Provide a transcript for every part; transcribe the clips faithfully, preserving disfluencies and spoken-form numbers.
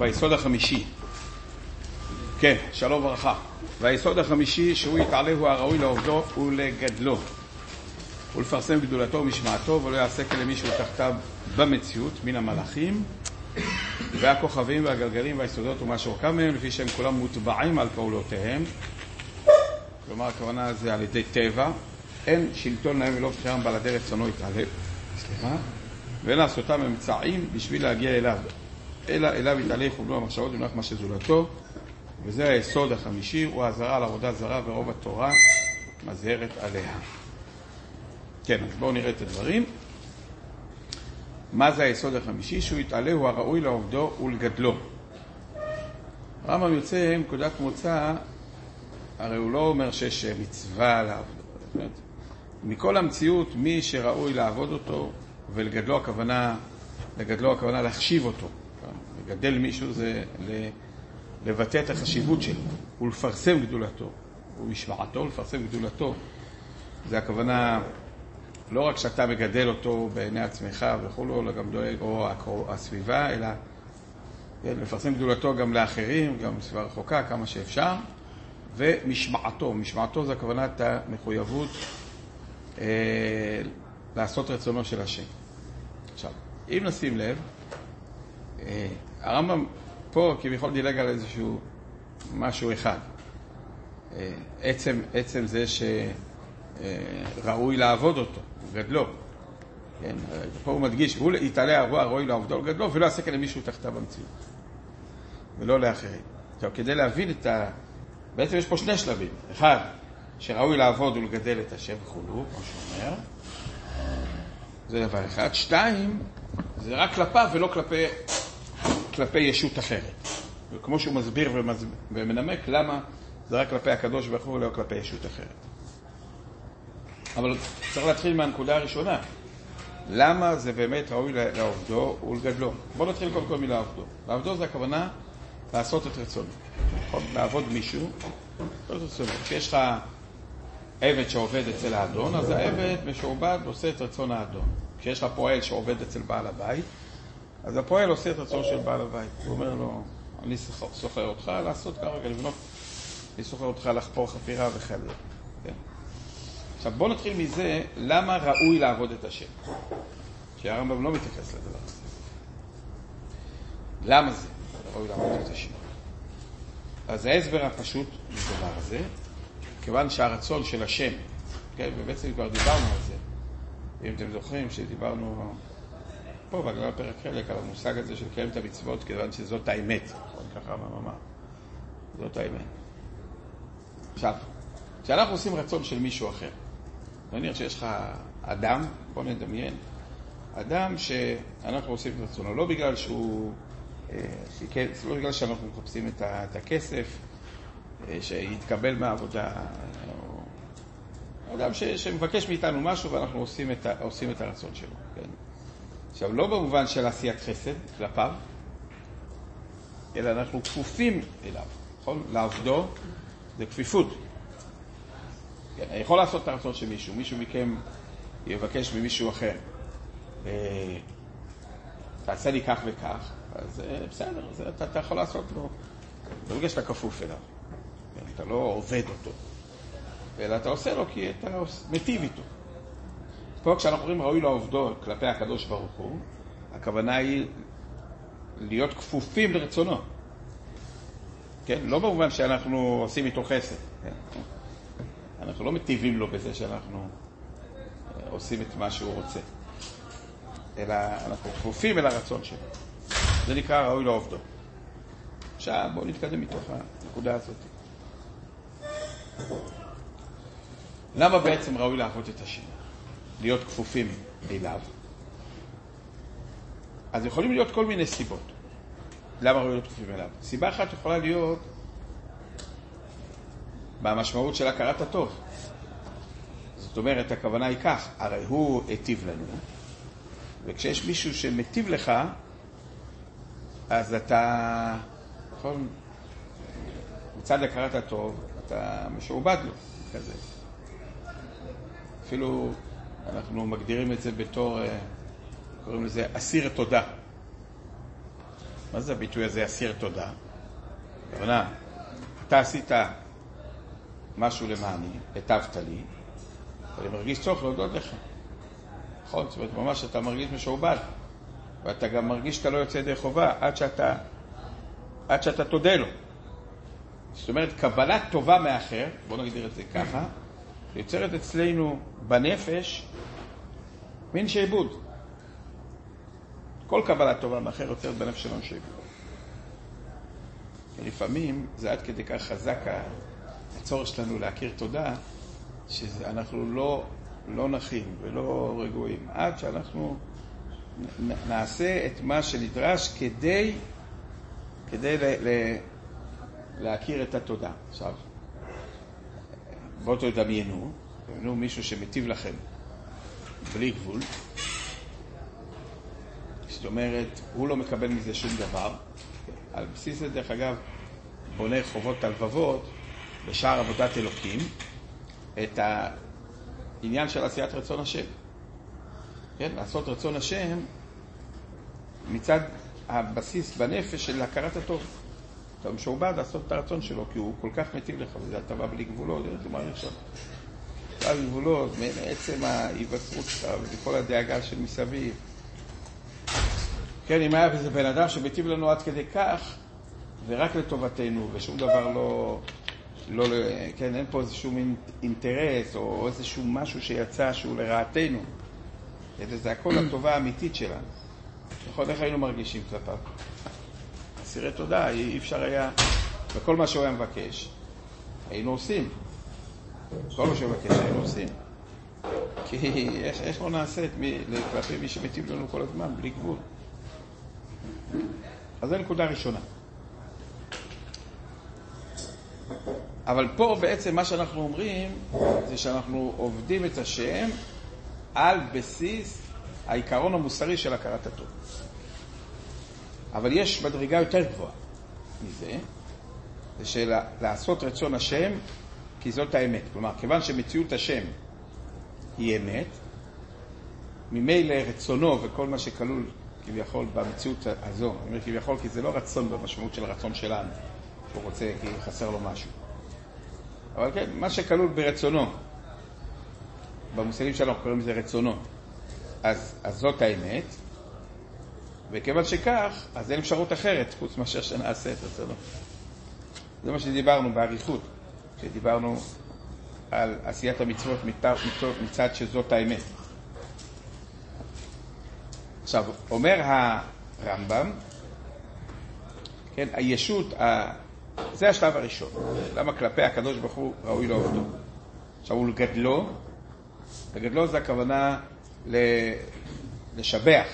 ביסוד החמישי. כן, שלום וברכה. והיסוד החמישי שהוא יתעלה הוא הראוי לעובדו ולגדלו. ולפרסם גדולתו ומשמעתו ולא יעשה כלמישהו תחתיו במציאות מן המלאכים והכוכבים והגלגלים והיסודות ומה שאורכם מהם לפי שהם כולם מוטבעים על פעולותיהם. כלומר הכוונה זה על ידי טבע. אין שלטון להם ולא בחירם בלעדי רצונו יתעלה. סליחה. ואין לעשותם אמצעים בשביל להגיע אליו. אלא אליו יתעלה יכובלו המחשבות ונוח מה שזולתו. וזה היסוד החמישי, הוא הזרה על עבודה זרה ורוב התורה מזהרת עליה. כן, אז בואו נראה את הדברים. מה זה היסוד החמישי? שהוא יתעלה הוא הראוי לעובדו ולגדלו. הרמב"ם יוצא מנקודת מוצא, הרי הוא לא אומר שיש מצווה לעבוד. מכל המציאות, מי שראוי לעבוד אותו ולגדלו הכוונה, לגדלו הכוונה להחשיב אותו. לגדל מישהו זה לבטא את החשיבות שלו ולפרסם גדולתו ומשמעתו, לפרסם גדולתו. זה הכוונה לא רק שאתה מגדל אותו בעיני עצמך וכולו, אלא גם דואג או הסביבה, אלא לפרסם גדולתו גם לאחרים, גם בסביבה רחוקה, כמה שאפשר. ומשמעתו, משמעתו זה הכוונת המחויבות אה, לעשות רצונו של השם. עכשיו, אם נשים לב, אה, הרמב"ם פה כביכול דילג על איזשהו משהו אחד. אה, עצם, עצם זה שראוי לעבוד אותו, גדלו. כן, פה הוא מדגיש, הוא יתעלה הראוי לעבודו גדלו, ולא יעשה כאלה מישהו תחתיו במציאות. ולא לאחרים. עכשיו, כדי להבין את ה... בעצם יש פה שני שלבים. אחד, שראוי לעבוד ולגדל את השם וכולו, כמו שאומר. זה דבר אחד. שתיים, זה רק כלפיו ולא כלפי, כלפי ישות אחרת. וכמו שהוא מסביר ומסביר, ומנמק, למה זה רק כלפי הקדוש ברוך הוא ולא כלפי ישות אחרת. אבל צריך להתחיל מהנקודה הראשונה. למה זה באמת ראוי לעובדו ולגדלו? בואו נתחיל קודם כל מלעבדו. לעבדו זה הכוונה לעשות את רצונו. לעבוד מישהו, כשיש לך עבד שעובד אצל האדון, אז העבד משועבד עושה את רצון האדון. כשיש לך פועל שעובד אצל בעל הבית, אז הפועל עושה את רצון של בעל הבית. הוא אומר לו, אני סוחר אותך לעשות כרגע, לבנות, אני סוחר אותך לחפור חפירה וחליה. כן? עכשיו בוא נתחיל מזה, למה ראוי לעבוד את השם? שהרמב"ם לא מתייחס לדבר הזה. למה זה ראוי לעבוד את השם? אז ההסבר הפשוט לדבר הזה, כיוון שהרצון של השם, כן, ובעצם כבר דיברנו על זה, אם אתם זוכרים שדיברנו פה בגלל פרק חלק על המושג הזה של קיים את המצוות, כיוון שזאת האמת, עוד ככה מה, זאת האמת. עכשיו, כשאנחנו עושים רצון של מישהו אחר, נניח שיש לך אדם, בוא נדמיין, אדם שאנחנו עושים את רצונו, לא בגלל שהוא, לא בגלל שאנחנו מחפשים את הכסף, שיתקבל מהעבודה, אדם שמבקש מאיתנו משהו ואנחנו עושים את, עושים את הרצון שלו. כן? עכשיו, לא במובן של עשיית חסד כלפיו, אלא אנחנו כפופים אליו. נכון? לעבדו זה כפיפות. כן, אני יכול לעשות את הרצון של מישהו, מישהו מכם יבקש ממישהו אחר. תעשה לי כך וכך, אז בסדר, אז אתה, אתה יכול לעשות לו. זה בגלל שאתה כפוף אליו. אתה לא עובד אותו. אלא אתה עושה לו כי אתה מטיב איתו. פה כשאנחנו רואים ראוי לעובדו כלפי הקדוש ברוך הוא, הכוונה היא להיות כפופים לרצונו. כן? לא במובן שאנחנו עושים איתו חסד. כן? אנחנו לא מטיבים לו בזה שאנחנו עושים את מה שהוא רוצה. אלא אנחנו כפופים אל הרצון שלו. זה נקרא ראוי לעובדו. עכשיו בואו נתקדם מתוך הנקודה הזאת. למה בעצם ראוי לעבוד את השם? להיות כפופים אליו. אז יכולים להיות כל מיני סיבות. למה ראוי להיות כפופים אליו? סיבה אחת יכולה להיות במשמעות של הכרת הטוב. זאת אומרת, הכוונה היא כך, הרי הוא היטיב לנו, וכשיש מישהו שמטיב לך, אז אתה, נכון, מצד הכרת הטוב, אתה משועבד לו, כזה. אפילו אנחנו מגדירים את זה בתור, קוראים לזה אסיר תודה. מה זה הביטוי הזה, אסיר תודה? כוונה, אתה עשית משהו למעני, היטבת לי, ואני מרגיש צורך להודות לך. נכון? זאת אומרת, ממש אתה מרגיש משועבד, ואתה גם מרגיש שאתה לא יוצא ידי חובה עד שאתה, עד שאתה תודה לו. זאת אומרת, קבלת טובה מאחר, בוא נגדיר את זה ככה, יוצרת אצלנו בנפש מין שעבוד. כל קבלת טובה מאחר יוצרת בנפש שלנו שעבוד. לפעמים זה עד כדי כך חזק הצורך שלנו להכיר תודה, שאנחנו לא, לא נחים ולא רגועים, עד שאנחנו נעשה את מה שנדרש כדי, כדי ל, ל, להכיר את התודה. עכשיו, בואו תדמיינו, תדמיינו מישהו שמטיב לכם בלי גבול, זאת אומרת, הוא לא מקבל מזה שום דבר. על בסיס זה, דרך אגב, בונה חובות הלבבות בשער עבודת אלוקים את העניין של עשיית רצון השם. כן? לעשות רצון השם מצד הבסיס בנפש של הכרת הטוב. אתה משועבד לעשות את הרצון שלו, כי הוא כל כך מטיב לך, וזה הטבה בלי גבולות, זה מעריך שם. בלי גבולות, מעצם ההיווצרות שלך, וכל הדאגה של מסביב. כן, אם היה איזה בן אדם שמטיב לנו עד כדי כך, ורק לטובתנו, ושום דבר לא, לא, כן, אין פה איזשהו אינטרס, או איזשהו משהו שיצא שהוא לרעתנו. זה הכל הטובה האמיתית שלנו. נכון, איך היינו מרגישים כלפיו? אסירי תודה, אי אפשר היה, וכל מה שהוא היה מבקש, היינו עושים. כל מה שהוא מבקש, היינו עושים. כי איך, איך לא נעשה את מי, כלפי מי שמטיב לנו כל הזמן, בלי גבול. אז זו נקודה ראשונה. אבל פה בעצם מה שאנחנו אומרים זה שאנחנו עובדים את השם על בסיס העיקרון המוסרי של הכרת הטוב. אבל יש מדרגה יותר גבוהה מזה, זה של לעשות רצון השם כי זאת האמת. כלומר, כיוון שמציאות השם היא אמת, ממילא רצונו וכל מה שכלול כביכול במציאות הזו, אני אומר כביכול כי זה לא רצון במשמעות של רצון שלנו, שהוא רוצה כי חסר לו משהו. אבל כן, מה שכלול ברצונו, במושגים שלנו קוראים לזה רצונו, אז, אז זאת האמת, וכיוון שכך, אז אין אפשרות אחרת חוץ מאשר שנעשה את רצונו. זה מה שדיברנו באריכות, שדיברנו על עשיית המצוות מצד שזאת האמת. עכשיו, אומר הרמב"ם, כן, הישות, ה... זה השלב הראשון. למה כלפי הקדוש ברוך הוא ראוי לעובדו? עכשיו, הוא לגדלו, לגדלו זה הכוונה ל... לשבח.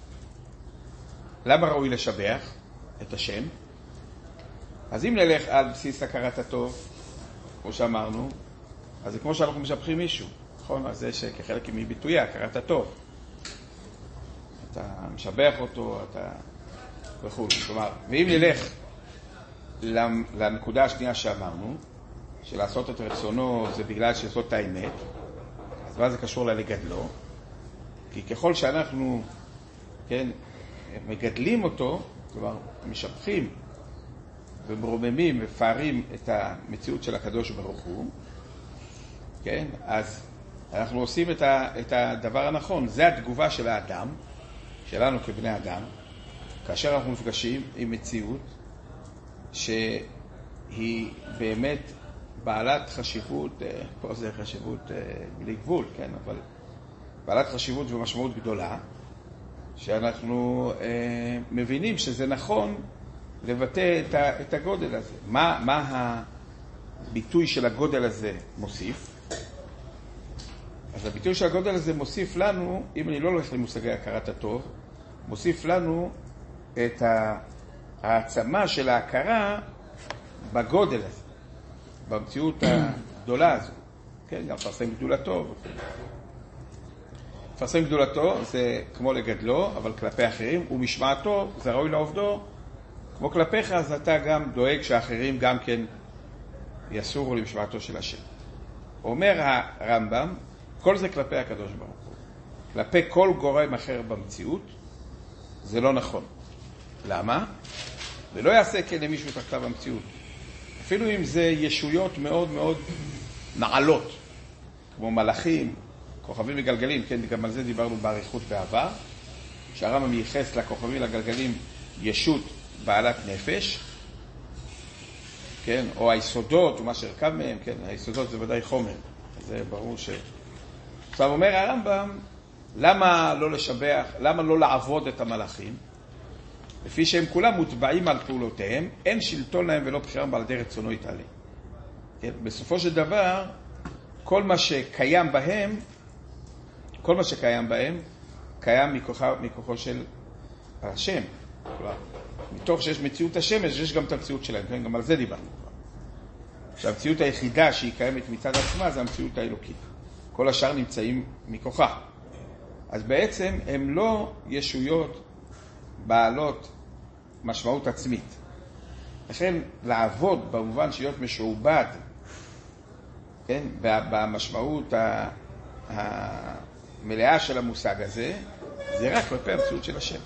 למה ראוי לשבח את השם? אז אם נלך על בסיס הכרת הטוב, כמו שאמרנו, אז זה כמו שאנחנו משבחים מישהו, נכון? אז זה שכחלק מביטויי הכרת הטוב. אתה משבח אותו, אתה וכו'. כלומר, ואם נלך לנקודה השנייה שאמרנו, שלעשות את רצונו זה בגלל שזאת האמת, אז מה זה קשור ללגדלו? כי ככל שאנחנו, כן, מגדלים אותו, כלומר, משבחים ומרוממים ופארים את המציאות של הקדוש ברוך הוא, כן, אז אנחנו עושים את, ה, את הדבר הנכון. זה התגובה של האדם, שלנו כבני אדם, כאשר אנחנו מפגשים עם מציאות שהיא באמת בעלת חשיבות, פה זה חשיבות בלי גבול, כן, אבל בעלת חשיבות ומשמעות גדולה, שאנחנו אה, מבינים שזה נכון לבטא את, ה, את הגודל הזה. מה, מה הביטוי של הגודל הזה מוסיף? אז הביטוי של הגודל הזה מוסיף לנו, אם אני לא הולך למושגי הכרת הטוב, מוסיף לנו את העצמה של ההכרה בגודל הזה, במציאות הגדולה הזו. כן, גם פרסם גדולתו. פרסם גדולתו זה כמו לגדלו, אבל כלפי אחרים, ומשמעתו זה ראוי לעובדו, כמו כלפיך, אז אתה גם דואג שאחרים גם כן יסורו למשמעתו של השם. אומר הרמב"ם, כל זה כלפי הקדוש ברוך הוא. כלפי כל גורם אחר במציאות, זה לא נכון. למה? ולא יעשה כן למישהו תחתיו במציאות. אפילו אם זה ישויות מאוד מאוד נעלות, כמו מלאכים, כוכבים וגלגלים, כן, גם על זה דיברנו בעריכות בעבר, שהרמב"ם מייחס לכוכבים ולגלגלים ישות בעלת נפש, כן, או היסודות, או מה שהרכב מהם, כן, היסודות זה ודאי חומר, זה ברור ש... עכשיו אומר הרמב"ם, למה לא לשבח, למה לא לעבוד את המלאכים? לפי שהם כולם מוטבעים על פעולותיהם, אין שלטון להם ולא בחירם בעל ידי רצונו יתעלה. כן, בסופו של דבר, כל מה שקיים בהם, כל מה שקיים בהם, קיים מכוחו, מכוחו של השם. כלומר, מתוך שיש מציאות השמש, יש גם את המציאות שלהם, כן? גם על זה דיברנו כבר. שהמציאות היחידה שהיא קיימת מצד עצמה, זה המציאות האלוקית. כל השאר נמצאים מכוחה. אז בעצם הם לא ישויות בעלות משמעות עצמית. לכן לעבוד במובן להיות משועבד, כן, במשמעות המלאה של המושג הזה, זה רק כלפי המציאות של השם.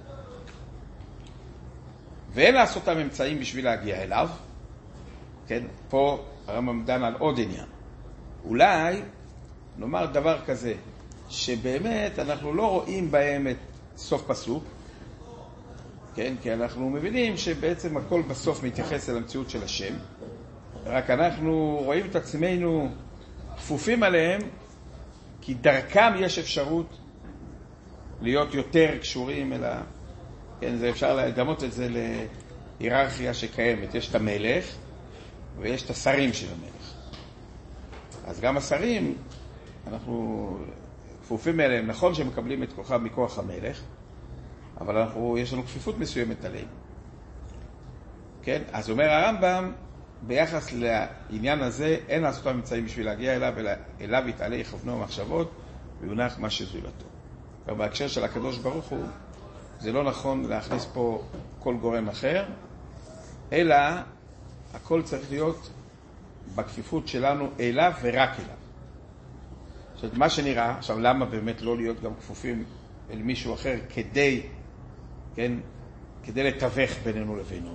ואין לעשות אותם אמצעים בשביל להגיע אליו, כן, פה הרמב"ם דן על עוד עניין. אולי נאמר דבר כזה, שבאמת אנחנו לא רואים בהם את סוף פסוק, כן, כי אנחנו מבינים שבעצם הכל בסוף מתייחס אל המציאות של השם, רק אנחנו רואים את עצמנו כפופים עליהם, כי דרכם יש אפשרות להיות יותר קשורים אל ה... כן, זה אפשר לדמות את זה להיררכיה שקיימת. יש את המלך ויש את השרים של המלך. אז גם השרים, אנחנו כפופים אליהם, נכון שהם מקבלים את כוחם מכוח המלך, אבל אנחנו, יש לנו כפיפות מסוימת עליהם. כן, אז אומר הרמב"ם, ביחס לעניין הזה, אין לעשות אמצעים בשביל להגיע אליו, אלא אליו יתעלה יכוונו המחשבות, ויונח מה שזולתו. בהקשר של הקדוש ברוך הוא, זה לא נכון להכניס פה כל גורם אחר, אלא הכל צריך להיות בכפיפות שלנו אליו ורק אליו. עכשיו, מה שנראה, עכשיו למה באמת לא להיות גם כפופים אל מישהו אחר כדי, כן, כדי לתווך בינינו לבינו?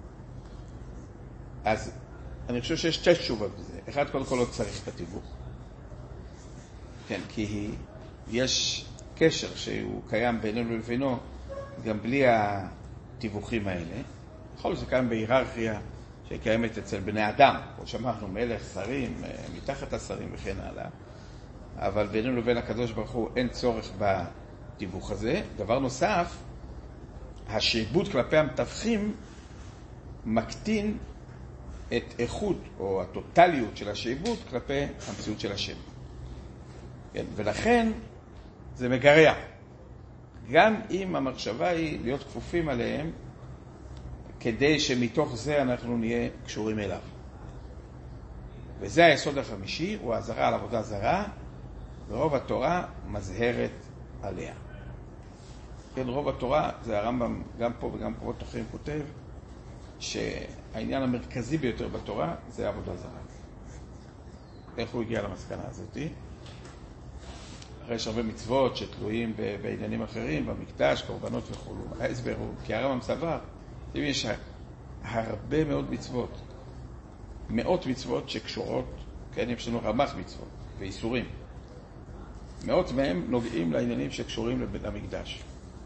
אז אני חושב שיש שתי תשובות בזה. אחד, קודם כל לא צריך את התיווך. כן, כי יש קשר שהוא קיים בינינו לבינו, גם בלי התיווכים האלה. יכול להיות שזה קיים בהיררכיה שקיימת אצל בני אדם. כמו שאמרנו, מלך, שרים, מתחת השרים וכן הלאה. אבל בינינו לבין הקדוש ברוך הוא אין צורך בתיווך הזה. דבר נוסף, השעבוד כלפי המתווכים מקטין את איכות או הטוטליות של השעבוד כלפי המציאות של השם. כן, ולכן זה מגרע. גם אם המחשבה היא להיות כפופים עליהם, כדי שמתוך זה אנחנו נהיה קשורים אליו. וזה היסוד החמישי, הוא הזרה על עבודה זרה, ורוב התורה מזהרת עליה. כן, רוב התורה, זה הרמב"ם גם פה וגם פה תוכן כותב, שהעניין המרכזי ביותר בתורה זה עבודה זרה. איך הוא הגיע למסקנה הזאת? הרי יש הרבה מצוות שתלויים בעניינים אחרים, במקדש, קורבנות וכו'. ההסבר הוא, כי הרמב"ם סבר, יש הרבה מאוד מצוות, מאות מצוות שקשורות, כן, יש לנו רמ"ח מצוות ואיסורים. מאות מהם נוגעים לעניינים שקשורים לבית המקדש.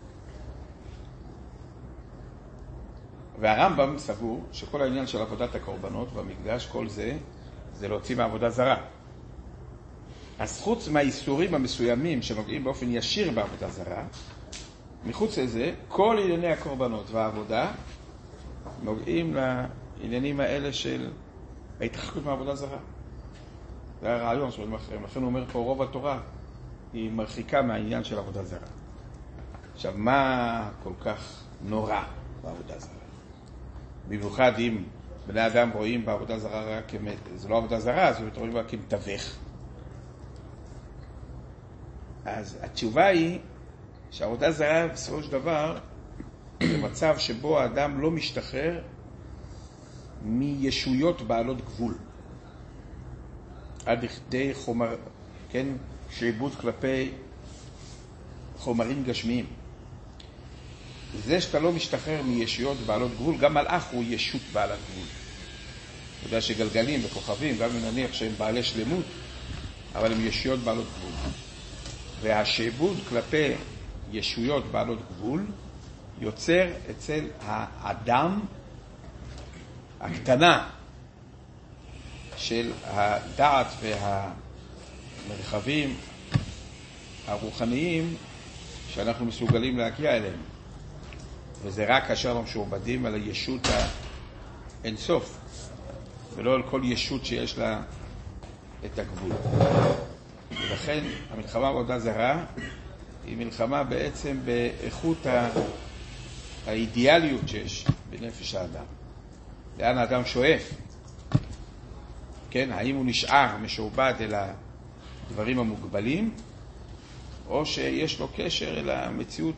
והרמב"ם סבור שכל העניין של עבודת הקורבנות במקדש, כל זה, זה להוציא מעבודה זרה. אז חוץ מהאיסורים המסוימים שנוגעים באופן ישיר בעבודה זרה, מחוץ לזה, כל ענייני הקורבנות והעבודה נוגעים לעניינים האלה של ההתרחקות מעבודה זרה. זה הרעיון שאומרים אחרים. לכן הוא אומר פה, רוב התורה היא מרחיקה מהעניין של עבודה זרה. עכשיו, מה כל כך נורא בעבודה זרה? במיוחד אם בני אדם רואים בעבודה זרה רק כמת, זה לא עבודה זרה, אז הם רואים רק כמתווך. אז התשובה היא שהעבודה זרה בסופו של דבר זה מצב שבו האדם לא משתחרר מישויות בעלות גבול. עד כדי חומר, כן, שעבוד כלפי חומרים גשמיים. זה שאתה לא משתחרר מישויות בעלות גבול, גם מלאך הוא ישות בעלת גבול. אתה יודע שגלגלים וכוכבים, גם אם נניח שהם בעלי שלמות, אבל הם ישויות בעלות גבול. והשעבוד כלפי ישויות בעלות גבול יוצר אצל האדם הקטנה של הדעת והמרחבים הרוחניים שאנחנו מסוגלים להגיע אליהם. וזה רק כאשר אנחנו משועבדים על הישות האינסוף, ולא על כל ישות שיש לה את הגבול. ולכן המלחמה בעבודה זרה היא מלחמה בעצם באיכות האידיאליות שיש בנפש האדם. לאן האדם שואף? כן, האם הוא נשאר משועבד אל הדברים המוגבלים, או שיש לו קשר אל המציאות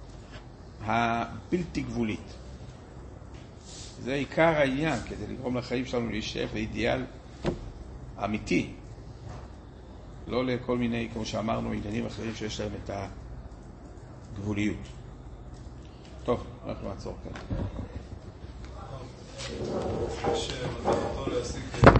הבלתי גבולית. זה עיקר העניין, כדי לגרום לחיים שלנו להישאף לאידיאל אמיתי, לא לכל מיני, כמו שאמרנו, עניינים אחרים שיש להם את הגבוליות. טוב, אנחנו נעצור כאן. יש מטרתו להשיג